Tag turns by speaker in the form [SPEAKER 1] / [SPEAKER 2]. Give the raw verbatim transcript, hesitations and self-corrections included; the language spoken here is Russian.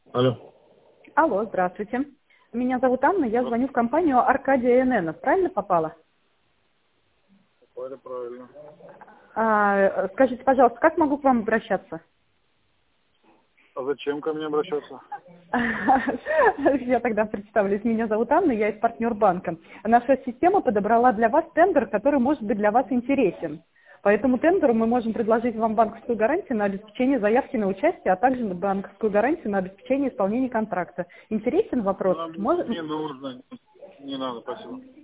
[SPEAKER 1] Алло.
[SPEAKER 2] Алло, здравствуйте. Меня зовут Анна, я звоню в компанию Аркадия эн эн. Правильно попала?
[SPEAKER 1] Попали правильно.
[SPEAKER 2] А, скажите, пожалуйста, как могу к вам обращаться?
[SPEAKER 1] А зачем ко мне обращаться?
[SPEAKER 2] Я тогда представлюсь. Меня зовут Анна, я из партнер банка. Наша система подобрала для вас тендер, который может быть для вас интересен. По этому тендеру мы можем предложить вам банковскую гарантию на обеспечение заявки на участие, а также банковскую гарантию на обеспечение исполнения контракта. Интересен вопрос?
[SPEAKER 1] Нам
[SPEAKER 2] Может...
[SPEAKER 1] не нужно. Не надо, спасибо.